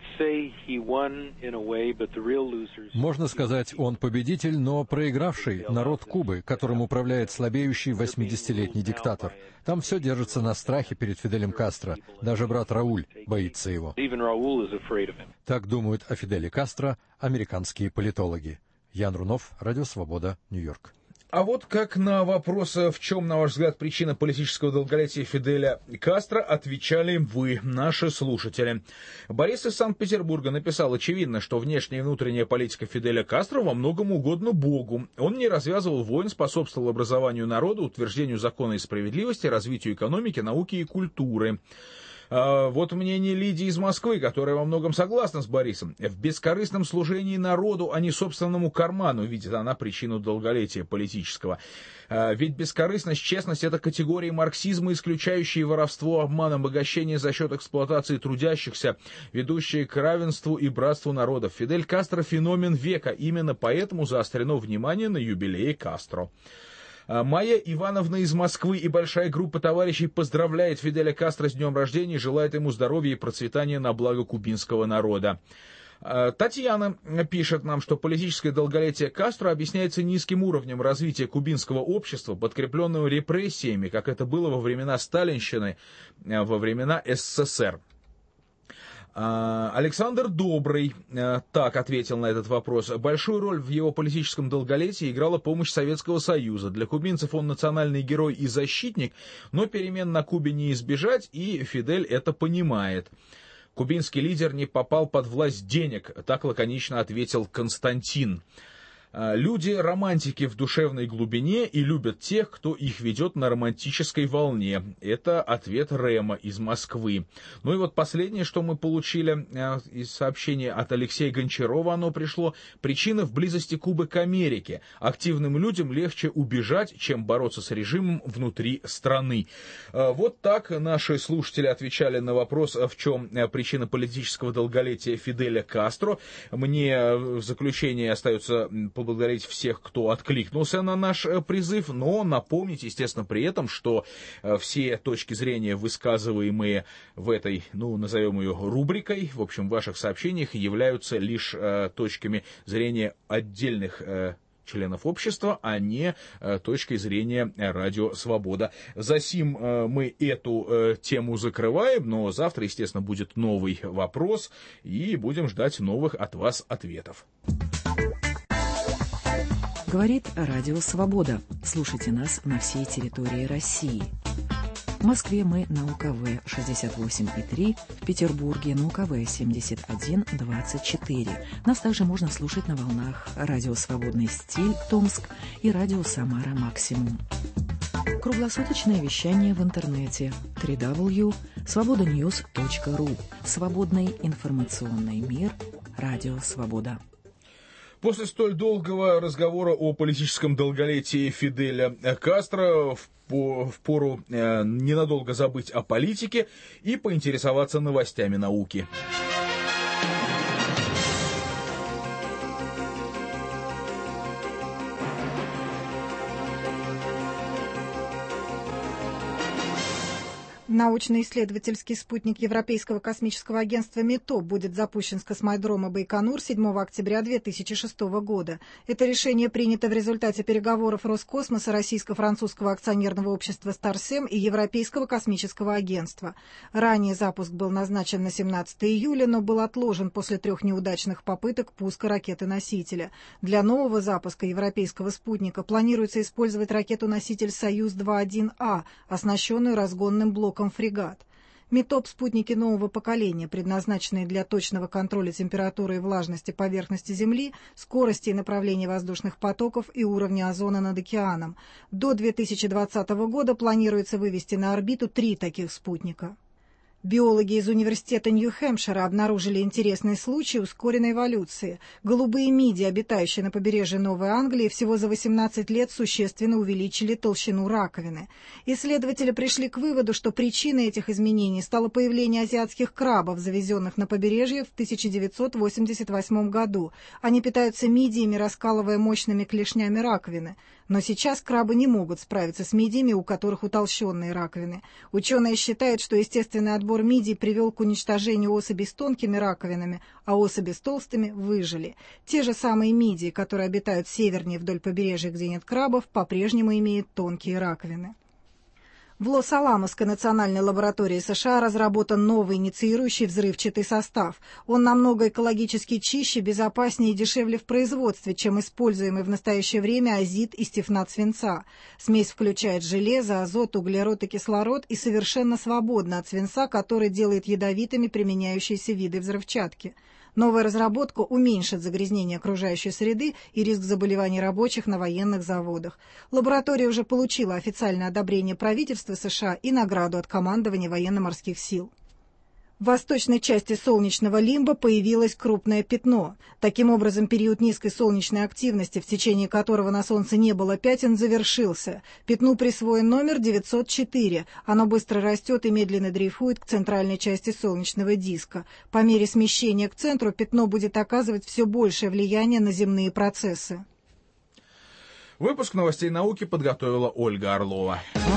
Можно сказать, он победитель, но проигравший народ Кубы, которым управляет слабеющий 80-летний диктатор. Там все держится на страхе перед Фиделем Кастро. Даже брат Рауль боится его. Так думают о Фиделе Кастро американские политологи. Ян Рунов, Радио Свобода, Нью-Йорк. А вот как на вопрос, в чем, на ваш взгляд, причина политического долголетия Фиделя Кастро, отвечали вы, наши слушатели. Борис из Санкт-Петербурга написал: очевидно, что внешняя и внутренняя политика Фиделя Кастро во многом угодна Богу. Он не развязывал войн, способствовал образованию народа, утверждению закона и справедливости, развитию экономики, науки и культуры. Вот мнение Лидии из Москвы, которая во многом согласна с Борисом. В бескорыстном служении народу, а не собственному карману, видит она причину долголетия политического. Ведь бескорыстность, честность — это категории марксизма, исключающие воровство, обман, обогащение за счет эксплуатации трудящихся, ведущие к равенству и братству народов. Фидель Кастро — феномен века. Именно поэтому заострено внимание на юбилее Кастро. Майя Ивановна из Москвы и большая группа товарищей поздравляет Фиделя Кастро с днем рождения и желает ему здоровья и процветания на благо кубинского народа. Татьяна пишет нам, что политическое долголетие Кастро объясняется низким уровнем развития кубинского общества, подкрепленного репрессиями, как это было во времена сталинщины, во времена СССР. Александр Добрый так ответил на этот вопрос. Большую роль в его политическом долголетии играла помощь Советского Союза. Для кубинцев он национальный герой и защитник, но перемен на Кубе не избежать, и Фидель это понимает. Кубинский лидер не попал под власть денег, так лаконично ответил Константин. Люди романтики в душевной глубине и любят тех, кто их ведет на романтической волне. Это ответ Рема из Москвы. Ну и вот последнее, что мы получили из сообщения от Алексея Гончарова, оно пришло. Причина в близости Кубы к Америке. Активным людям легче убежать, чем бороться с режимом внутри страны. Вот так наши слушатели отвечали на вопрос, в чем причина политического долголетия Фиделя Кастро. Мне в заключение остается поблагодарить всех, кто откликнулся на наш призыв, но напомнить, естественно, при этом, что все точки зрения, высказываемые в этой, назовем ее рубрикой, в общем, в ваших сообщениях, являются лишь точками зрения отдельных членов общества, а не точкой зрения Радио Свобода. Засим мы эту тему закрываем, но завтра, естественно, будет новый вопрос, и будем ждать новых от вас ответов. Говорит Радио Свобода. Слушайте нас на всей территории России. В Москве мы на УКВ 68,3, в Петербурге на УКВ 71,24. Нас также можно слушать на волнах Радио Свободный стиль Томск и Радио Самара Максимум. Круглосуточное вещание в интернете www.svobodanews.ru. Свободный информационный мир. Радио Свобода. После столь долгого разговора о политическом долголетии Фиделя Кастро впору ненадолго забыть о политике и поинтересоваться новостями науки. Научно-исследовательский спутник Европейского космического агентства МИТОП будет запущен с космодрома Байконур 7 октября 2006 года. Это решение принято в результате переговоров Роскосмоса, Российско-французского акционерного общества «Старсем» и Европейского космического агентства. Ранее запуск был назначен на 17 июля, но был отложен после 3 неудачных попыток пуска ракеты-носителя. Для нового запуска европейского спутника планируется использовать ракету-носитель «Союз-2.1А», оснащенную разгонным блоком «Фрегат». МИТОП – спутники нового поколения, предназначенные для точного контроля температуры и влажности поверхности Земли, скорости и направления воздушных потоков и уровня озона над океаном. До 2020 года планируется вывести на орбиту 3 таких спутника. Биологи из университета Нью-Хэмпшира обнаружили интересный случай ускоренной эволюции. Голубые мидии, обитающие на побережье Новой Англии, всего за 18 лет существенно увеличили толщину раковины. Исследователи пришли к выводу, что причиной этих изменений стало появление азиатских крабов, завезенных на побережье в 1988 году. Они питаются мидиями, раскалывая мощными клешнями раковины. Но сейчас крабы не могут справиться с мидиями, у которых утолщенные раковины. Ученые считают, что естественный отбор мидий привел к уничтожению особей с тонкими раковинами, а особи с толстыми выжили. Те же самые мидии, которые обитают севернее вдоль побережья, где нет крабов, по-прежнему имеют тонкие раковины. В Лос-Аламосской национальной лаборатории США разработан новый инициирующий взрывчатый состав. Он намного экологически чище, безопаснее и дешевле в производстве, чем используемый в настоящее время азит и стефнат свинца. Смесь включает железо, азот, углерод и кислород и совершенно свободна от свинца, который делает ядовитыми применяющиеся виды взрывчатки. Новая разработка уменьшит загрязнение окружающей среды и риск заболеваний рабочих на военных заводах. Лаборатория уже получила официальное одобрение правительства США и награду от командования военно-морских сил. В восточной части солнечного лимба появилось крупное пятно. Таким образом, период низкой солнечной активности, в течение которого на Солнце не было пятен, завершился. Пятну присвоен номер 904. Оно быстро растет и медленно дрейфует к центральной части солнечного диска. По мере смещения к центру пятно будет оказывать все большее влияние на земные процессы. Выпуск новостей науки подготовила Ольга Орлова.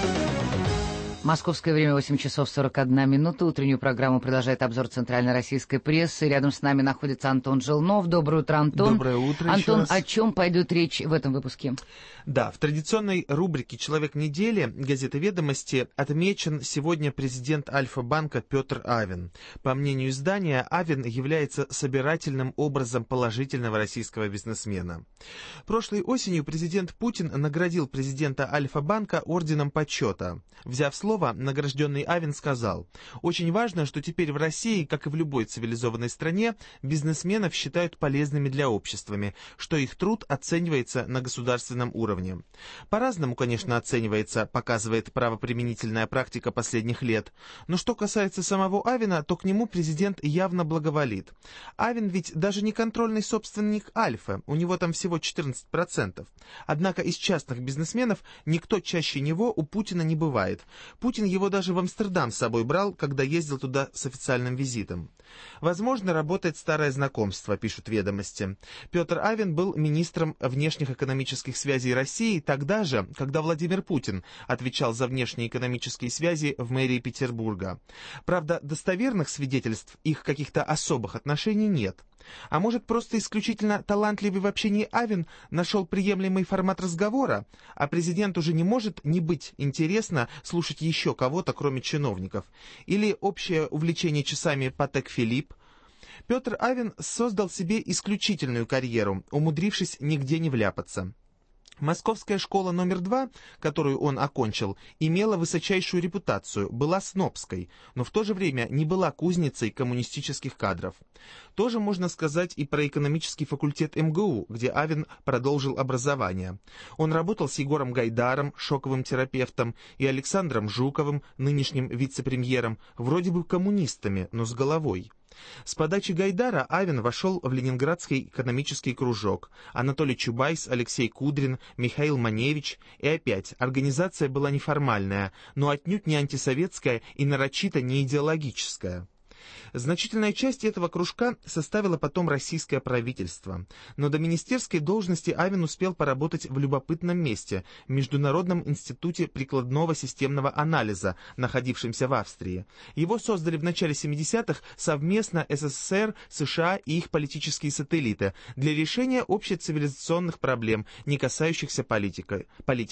Московское время 8 часов 41 минута. Утреннюю программу продолжает обзор центральной российской прессы. Рядом с нами находится Антон Желнов. Доброе утро, Антон. Доброе утро. Антон, о чем пойдет речь в этом выпуске? Да, в традиционной рубрике «Человек недели» газеты «Ведомости» отмечен сегодня президент Альфа-банка Петр Авен. По мнению издания, Авен является собирательным образом положительного российского бизнесмена. Прошлой осенью президент Путин наградил президента Альфа-банка орденом почета. Взяв слово, награжденный Авен сказал: «Очень важно, что теперь в России, как и в любой цивилизованной стране, бизнесменов считают полезными для общества, что их труд оценивается на государственном уровне. По-разному, конечно, оценивается, показывает правоприменительная практика последних лет. Но что касается самого Авена, то к нему президент явно благоволит. Авен ведь даже не контрольный собственник Альфа, у него там всего 14%. Однако из частных бизнесменов никто чаще него у Путина не бывает. Путин его даже в Амстердам с собой брал, когда ездил туда с официальным визитом. Возможно, работает старое знакомство», пишут «Ведомости». Петр Авен был министром внешних экономических связей России тогда же, когда Владимир Путин отвечал за внешние экономические связи в мэрии Петербурга. Правда, достоверных свидетельств их каких-то особых отношений нет. А может, просто исключительно талантливый в общении Авен нашел приемлемый формат разговора, а президент уже не может не быть интересно слушать еще кого-то, кроме чиновников? Или общее увлечение часами Патек Филипп? Петр Авен создал себе исключительную карьеру, умудрившись нигде не вляпаться. Московская школа номер 2, которую он окончил, имела высочайшую репутацию, была снобской, но в то же время не была кузницей коммунистических кадров. Тоже можно сказать и про экономический факультет МГУ, где Авен продолжил образование. Он работал с Егором Гайдаром, шоковым терапевтом, и Александром Жуковым, нынешним вице-премьером, вроде бы коммунистами, но с головой. С подачи Гайдара Авен вошел в Ленинградский экономический кружок. Анатолий Чубайс, Алексей Кудрин, Михаил Маневич. И опять, организация была неформальная, но отнюдь не антисоветская и нарочито не идеологическая. Значительная часть этого кружка составила потом российское правительство. Но до министерской должности Авен успел поработать в любопытном месте – Международном институте прикладного системного анализа, находившемся в Австрии. Его создали в начале 70-х совместно СССР, США и их политические сателлиты для решения общецивилизационных проблем, не касающихся политики.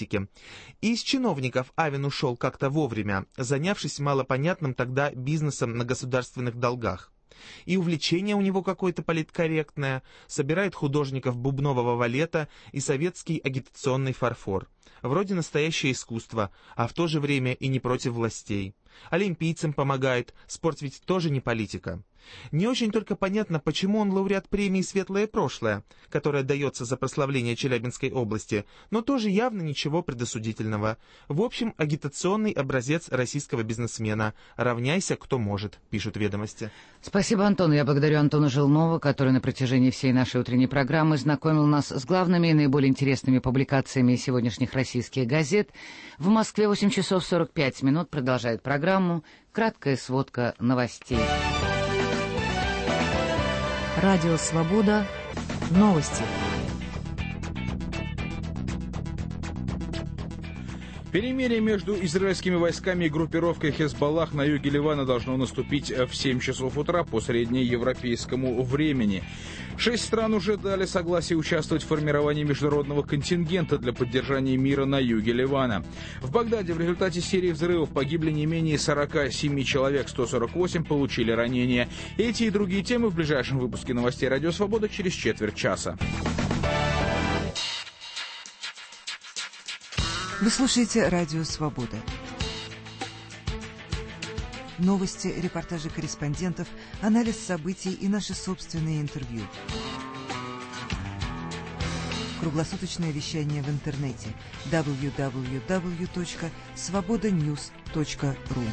И из чиновников Авен ушел как-то вовремя, занявшись малопонятным тогда бизнесом на государственных долгах. И увлечение у него какое-то политкорректное, собирает художников бубнового валета и советский агитационный фарфор. Вроде настоящее искусство, а в то же время и не против властей. Олимпийцам помогает, спорт ведь тоже не политика. Не очень только понятно, почему он лауреат премии «Светлое прошлое», которая дается за прославление Челябинской области, но тоже явно ничего предосудительного. В общем, агитационный образец российского бизнесмена. «Равняйся, кто может», пишут «Ведомости». Спасибо, Антон. Я благодарю Антона Желнова, который на протяжении всей нашей утренней программы знакомил нас с главными и наиболее интересными публикациями сегодняшних российских газет. В Москве 8 часов 45 минут продолжает программу «Краткая сводка новостей». Радио «Свобода». Новости. Перемирие между израильскими войсками и группировкой Хезболлах на юге Ливана должно наступить в 7 часов утра по среднеевропейскому времени. 6 стран уже дали согласие участвовать в формировании международного контингента для поддержания мира на юге Ливана. В Багдаде в результате серии взрывов погибли не менее 47 человек, 148 получили ранения. Эти и другие темы в ближайшем выпуске новостей «Радио Свобода» через четверть часа. Вы слушаете «Радио Свобода». Новости, репортажи корреспондентов, анализ событий и наши собственные интервью. Круглосуточное вещание в интернете www.svobodanews.ru.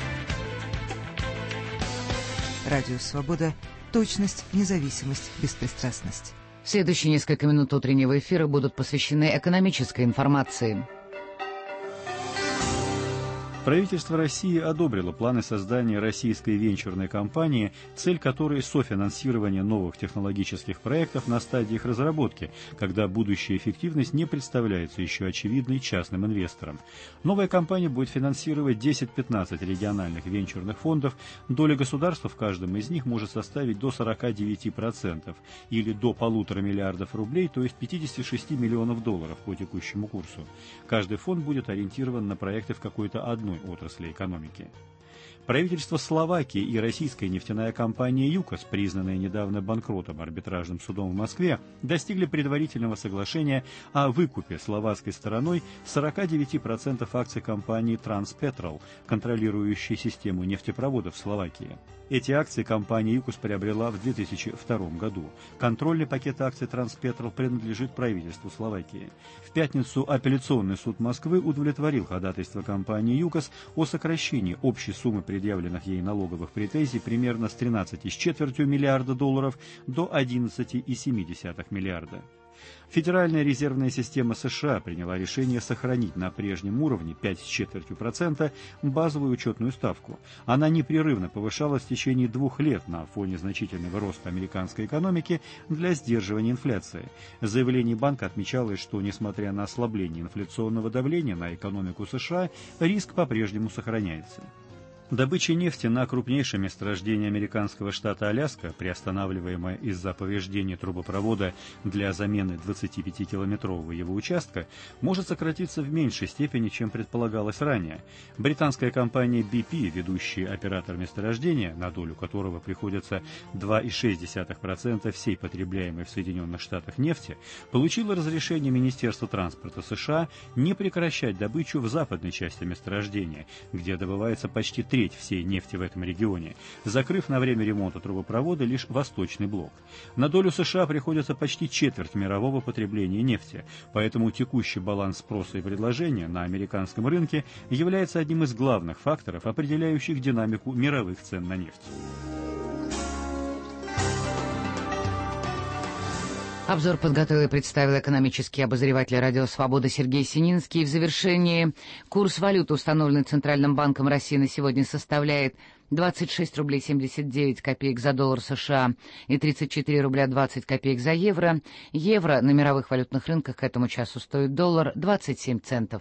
Радио Свобода. Точность, независимость, беспристрастность. В следующие несколько минут утреннего эфира будут посвящены экономической информации. Правительство России одобрило планы создания российской венчурной компании, цель которой – софинансирование новых технологических проектов на стадии их разработки, когда будущая эффективность не представляется еще очевидной частным инвесторам. Новая компания будет финансировать 10-15 региональных венчурных фондов, доля государства в каждом из них может составить до 49% или до 1,5 миллиарда рублей, то есть 56 миллионов долларов по текущему курсу. Каждый фонд будет ориентирован на проекты в какой-то одной отрасли экономики. Правительство Словакии и российская нефтяная компания «ЮКОС», признанная недавно банкротом арбитражным судом в Москве, достигли предварительного соглашения о выкупе словацкой стороной 49% акций компании «Транспетрол», контролирующей систему нефтепроводов в Словакии. Эти акции компания «ЮКОС» приобрела в 2002 году. Контрольный пакет акций «Транспетрол» принадлежит правительству Словакии. В пятницу апелляционный суд Москвы удовлетворил ходатайство компании «ЮКОС» о сокращении общей суммы предъявленных ей налоговых претензий примерно с 13,25 миллиарда долларов до 11,7 миллиарда. Федеральная резервная система США приняла решение сохранить на прежнем уровне 5,25% базовую учетную ставку. Она непрерывно повышалась в течение 2 лет на фоне значительного роста американской экономики для сдерживания инфляции. В заявлении банка отмечалось, что, несмотря на ослабление инфляционного давления на экономику США, риск по-прежнему сохраняется. Добыча нефти на крупнейшем месторождении американского штата Аляска, приостанавливаемая из-за повреждения трубопровода для замены 25-километрового его участка, может сократиться в меньшей степени, чем предполагалось ранее. Британская компания BP, ведущий оператор месторождения, на долю которого приходится 2,6% всей потребляемой в Соединенных Штатах нефти, получила разрешение Министерства транспорта США не прекращать добычу в западной части месторождения, где добывается почти треть всей нефти в этом регионе, закрыв на время ремонта трубопровода лишь восточный блок. На долю США приходится почти четверть мирового потребления нефти, поэтому текущий баланс спроса и предложения на американском рынке является одним из главных факторов, определяющих динамику мировых цен на нефть. Обзор подготовил и представил экономический обозреватель «Радио Свобода» Сергей Сининский. В завершении курс валюты, установленный Центральным банком России, на сегодня составляет 26 рублей 79 копеек за доллар США и 34 рубля 20 копеек за евро. Евро на мировых валютных рынках к этому часу стоит доллар 27 центов.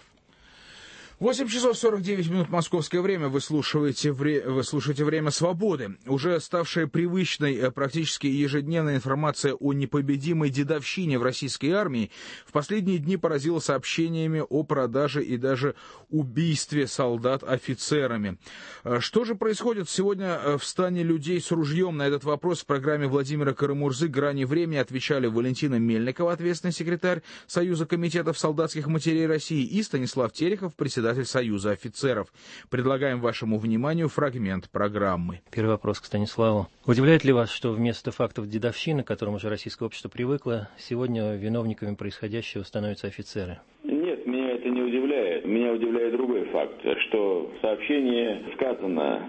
8 часов 49 минут московское время. Вы слушаете «Время свободы». Уже ставшая привычной практически ежедневная информация о непобедимой дедовщине в российской армии в последние дни поразила сообщениями о продаже и даже убийстве солдат офицерами. Что же происходит сегодня в стане людей с ружьем? На этот вопрос в программе Владимира Карамурзы «Грани времени» отвечали Валентина Мельникова, ответственный секретарь Союза комитетов солдатских матерей России, и Станислав Терехов, председатель Союза офицеров. Предлагаем вашему вниманию фрагмент программы. Первый вопрос к Станиславу. Удивляет ли вас, что вместо фактов дедовщины, к которым уже российское общество привыкло, сегодня виновниками происходящего становятся офицеры? Нет, меня это не удивляет. Меня удивляет другой факт, что в сообщении сказано,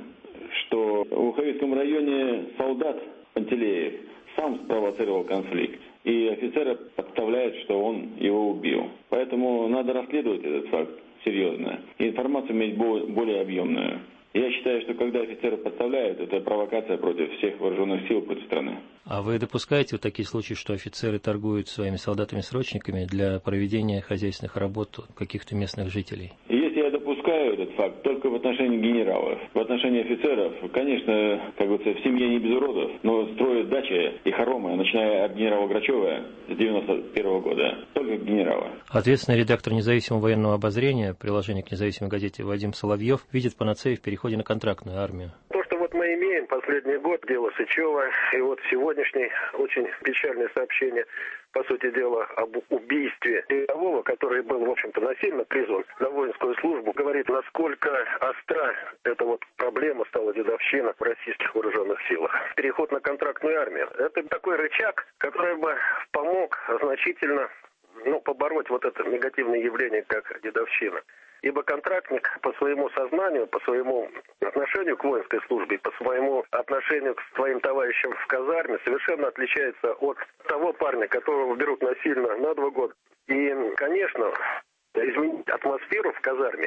что в Уховицком районе солдат Пантелеев сам спровоцировал конфликт. И офицера подставляет, что он его убил. Поэтому надо расследовать этот факт серьезно. И информацию иметь более объемную. Я считаю, что когда офицеров подставляют, это провокация против всех вооруженных сил, против страны. А вы допускаете вот такие случаи, что офицеры торгуют своими солдатами-срочниками для проведения хозяйственных работ каких-то местных жителей? Если я допускаю этот факт только в отношении генералов. В отношении офицеров, конечно, как говорится, в семье не без уродов, но строят дачи и хоромы, начиная от генерала Грачева с 91 года, только генерала. Ответственный редактор независимого военного обозрения, приложение к независимой газете Вадим Соловьев, видит панацею в переходе на контрактную армию. Мы имеем последний год дело Сычева, и вот сегодняшний очень печальное сообщение, по сути дела, об убийстве рядового, который был, в общем-то, насильно призван на воинскую службу, говорит, насколько остра эта вот проблема стала дедовщина в российских вооруженных силах. Переход на контрактную армию – это такой рычаг, который бы помог значительно побороть вот это негативное явление, как дедовщина. Ибо контрактник по своему сознанию, по своему отношению к воинской службе, по своему отношению к своим товарищам в казарме совершенно отличается от того парня, которого берут насильно на 2 года. И, конечно, изменить атмосферу в казарме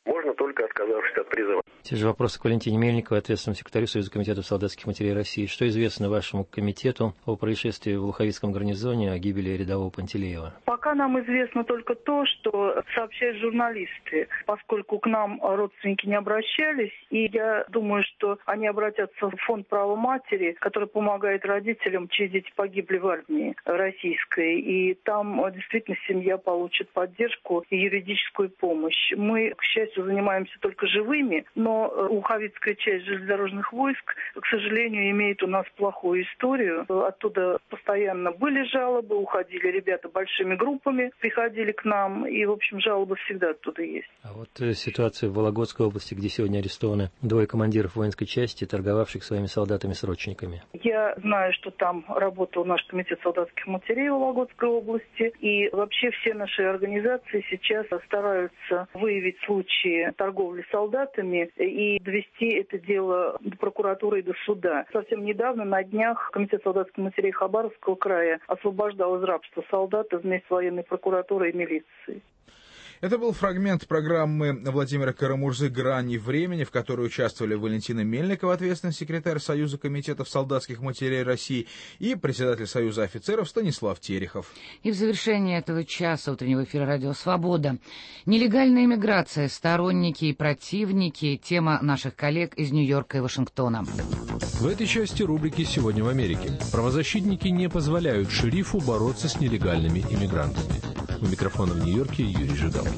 можно только отказавшись от призыва. Те же вопросы к Валентине Мельниковой, ответственному секретарю Союза комитетов солдатских матерей России. Что известно вашему комитету о происшествии в Луховицком гарнизоне, о гибели рядового Пантелеева? Пока нам известно только то, что сообщают журналисты, поскольку к нам родственники не обращались, и я думаю, что они обратятся в фонд права матери, который помогает родителям, чьи дети погибли в армии российской, и там действительно семья получит поддержку и юридическую помощь. Мы, к счастью, занимаемся только живыми, но Луховицкая часть железнодорожных войск, к сожалению, имеет у нас плохую историю. Оттуда постоянно были жалобы, уходили ребята большими группами, приходили к нам, и, в общем, жалобы всегда оттуда есть. А вот ситуация в Вологодской области, где сегодня арестованы двое командиров воинской части, торговавших своими солдатами-срочниками. Я знаю, что там работал наш комитет солдатских матерей в Вологодской области, и вообще все наши организации сейчас стараются выявить случаи торговли солдатами и довести это дело до прокуратуры и до суда. Совсем недавно, на днях, комитет солдатских матерей Хабаровского края освобождал из рабства солдата вместе с военной прокуратурой и милицией. Это был фрагмент программы Владимира Карамурзы «Грани времени», в которой участвовали Валентина Мельникова, ответственный секретарь Союза комитетов солдатских матерей России, и председатель Союза офицеров Станислав Терехов. И в завершении этого часа утреннего эфира «Радио Свобода» нелегальная иммиграция, сторонники и противники, тема наших коллег из Нью-Йорка и Вашингтона. В этой части рубрики «Сегодня в Америке» правозащитники не позволяют шерифу бороться с нелегальными иммигрантами. У микрофона в Нью-Йорке Юрий Жигалкин.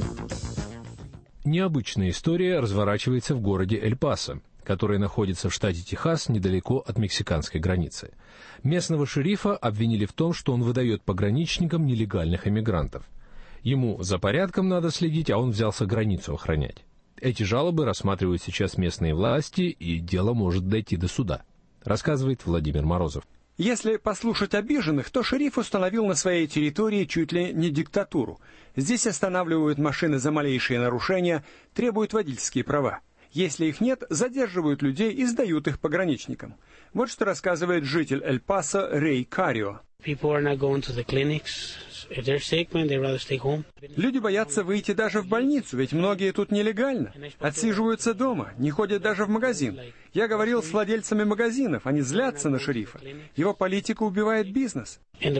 Необычная история разворачивается в городе Эль-Пасо, который находится в штате Техас недалеко от мексиканской границы. Местного шерифа обвинили в том, что он выдает пограничникам нелегальных иммигрантов. Ему за порядком надо следить, а он взялся границу охранять. Эти жалобы рассматривают сейчас местные власти, и дело может дойти до суда, рассказывает Владимир Морозов. Если послушать обиженных, то шериф установил на своей территории чуть ли не диктатуру. Здесь останавливают машины за малейшие нарушения, требуют водительские права. Если их нет, задерживают людей и сдают их пограничникам. Вот что рассказывает житель Эль-Пасо Рэй Карио. Люди боятся выйти даже в больницу, ведь многие тут нелегально. Отсиживаются дома, не ходят даже в магазин. Я говорил с владельцами магазинов, они злятся на шерифа. Его политика убивает бизнес.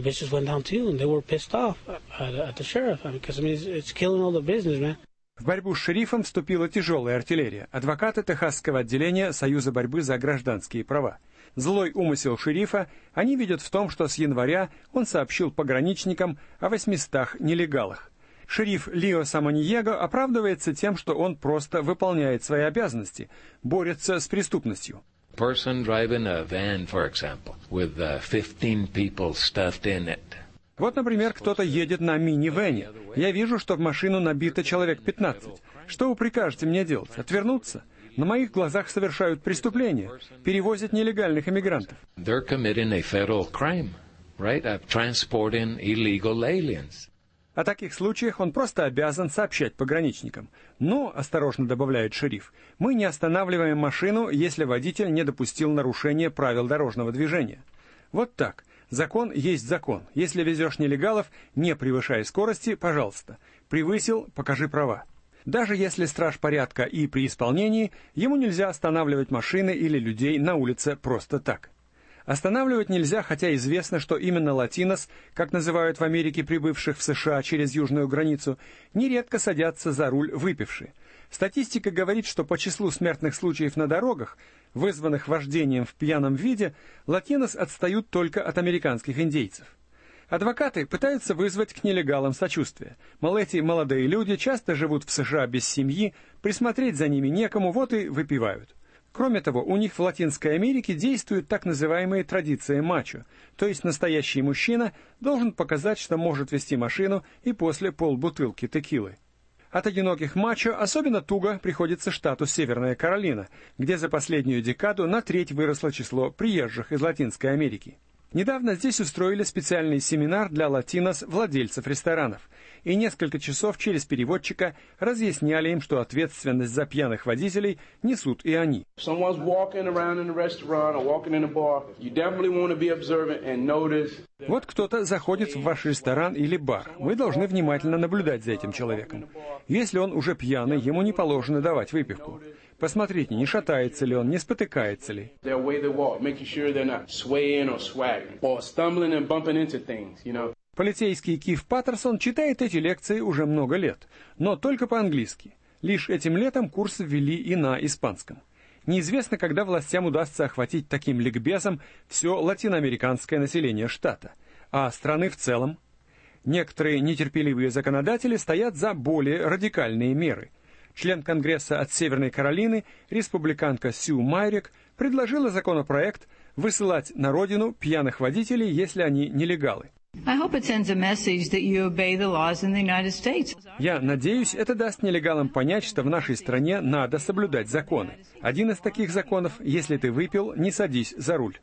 В борьбу с шерифом вступила тяжелая артиллерия, адвокаты Техасского отделения Союза борьбы за гражданские права. Злой умысел шерифа они видят в том, что с января он сообщил пограничникам о 800 нелегалах. Шериф Лио Самониего оправдывается тем, что он просто выполняет свои обязанности, борется с преступностью. Вот, например, кто-то едет на мини-вэне. Я вижу, что в машину набито человек 15. Что вы прикажете мне делать? Отвернуться? На моих глазах совершают преступления, перевозят нелегальных иммигрантов. О таких случаях он просто обязан сообщать пограничникам. Но, осторожно добавляет шериф, мы не останавливаем машину, если водитель не допустил нарушения правил дорожного движения. Вот так. Закон есть закон. Если везешь нелегалов, не превышай скорости, пожалуйста. Превысил, покажи права. Даже если страж порядка и при исполнении, ему нельзя останавливать машины или людей на улице просто так. Останавливать нельзя, хотя известно, что именно латинос, как называют в Америке прибывших в США через южную границу, нередко садятся за руль выпившие. Статистика говорит, что по числу смертных случаев на дорогах, вызванных вождением в пьяном виде, латинос отстают только от американских индейцев. Адвокаты пытаются вызвать к нелегалам сочувствие. Мол, эти молодые люди часто живут в США без семьи, присмотреть за ними некому, вот и выпивают. Кроме того, у них в Латинской Америке действуют так называемые традиции мачо, то есть настоящий мужчина должен показать, что может вести машину и после полбутылки текилы. От одиноких мачо особенно туго приходится штату Северная Каролина, где за последнюю декаду на треть выросло число приезжих из Латинской Америки. Недавно здесь устроили специальный семинар для латинос-владельцев ресторанов. и несколько часов через переводчика разъясняли им, что ответственность за пьяных водителей несут и они. Вот кто-то заходит в ваш ресторан или бар. Вы должны внимательно наблюдать за этим человеком. Если он уже пьяный, ему не положено давать выпивку. Посмотрите, не шатается ли он, не спотыкается ли. Полицейский Киф Паттерсон читает эти лекции уже много лет, но только по-английски. Лишь этим летом курс ввели и на испанском. Неизвестно, когда властям удастся охватить таким ликбезом все латиноамериканское население штата, а страны в целом. Некоторые нетерпеливые законодатели стоят за более радикальные меры. Член Конгресса от Северной Каролины, республиканка Сью Майрик, предложила законопроект высылать на родину пьяных водителей, если они нелегалы. Я надеюсь, это даст нелегалам понять, что в нашей стране надо соблюдать законы. Один из таких законов: если ты выпил, не садись за руль.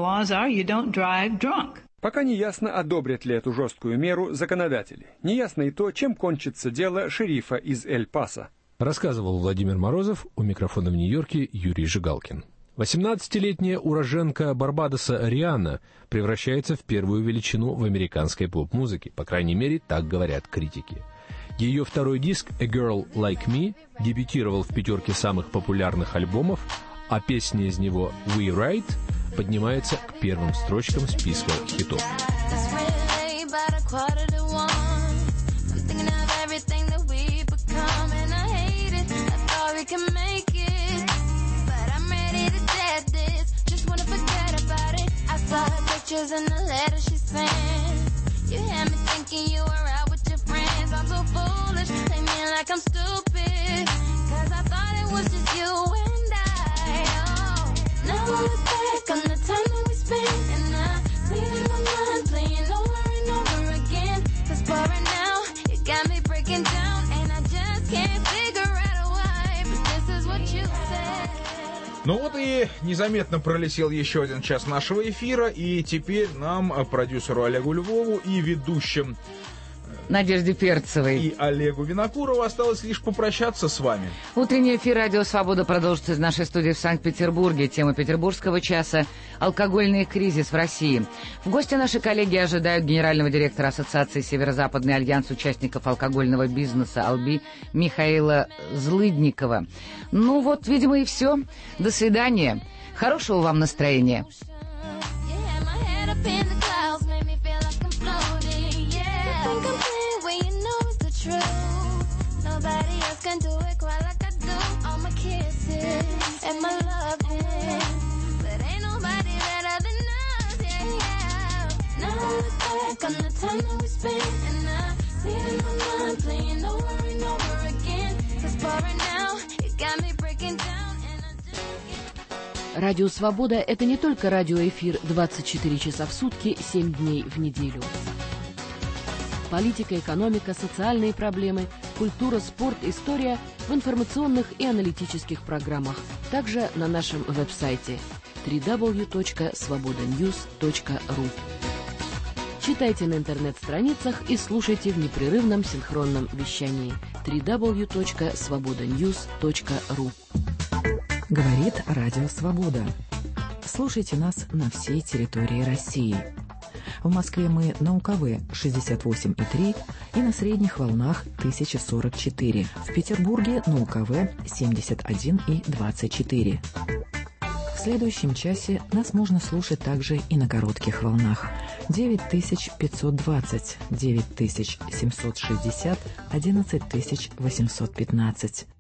Пока не ясно, одобрят ли эту жесткую меру законодатели. Неясно и то, чем кончится дело шерифа из Эль-Пасо. Рассказывал Владимир Морозов, у микрофона в Нью-Йорке Юрий Жигалкин. 18-летняя уроженка Барбадоса Риhanna превращается в первую величину в американской поп-музыке, по крайней мере, так говорят критики. Ее второй диск «A Girl Like Me» дебютировал в 5 самых популярных альбомов, а песня из него «We Right» поднимается к первым строчкам списка хитов. Pictures and the letter she sent. You had me thinking you were out with your friends. I'm so foolish, play me like I'm stupid, 'cause I thought it was just you and I. Oh, now I look back on the time that we spent, and I see it in my mind playing over and over again. 'Cause for right now, you got me breaking down, and I just can't figure out why. But this is what you said. Ну вот и незаметно пролетел еще один час нашего эфира, и теперь нам, продюсеру Олегу Львову и ведущим Надежде Перцевой и Олегу Винокурову, осталось лишь попрощаться с вами. Утренний эфир «Радио Свобода» продолжится из нашей студии в Санкт-Петербурге. Тема петербургского часа — алкогольный кризис в России. В гости наши коллеги ожидают генерального директора Ассоциации «Северо-Западный альянс участников алкогольного бизнеса» АЛБИ Михаила Злыдникова. Ну вот, видимо, и все. До свидания. Хорошего вам настроения. Nobody else can do it quite like I do. All my kisses and my loving, but ain't nobody better than us, yeah. Now I look back on the time that we spent, and I see it in my mind playing over and over again. 'Cause for right now, you got me breaking down, and I just can't... Радио Свобода — это не только радиоэфир 24 часа в сутки, 7 дней в неделю. Политика, экономика, социальные проблемы, культура, спорт, история в информационных и аналитических программах. Также на нашем веб-сайте www.svobodanews.ru. Читайте на интернет-страницах и слушайте в непрерывном синхронном вещании www.svobodanews.ru. Говорит Радио Свобода. Слушайте нас на всей территории России. В Москве мы на УКВ 68,3 и на средних волнах 1044. В Петербурге на УКВ 71,24. В следующем часе нас можно слушать также и на коротких волнах 9520, 9760, 11815.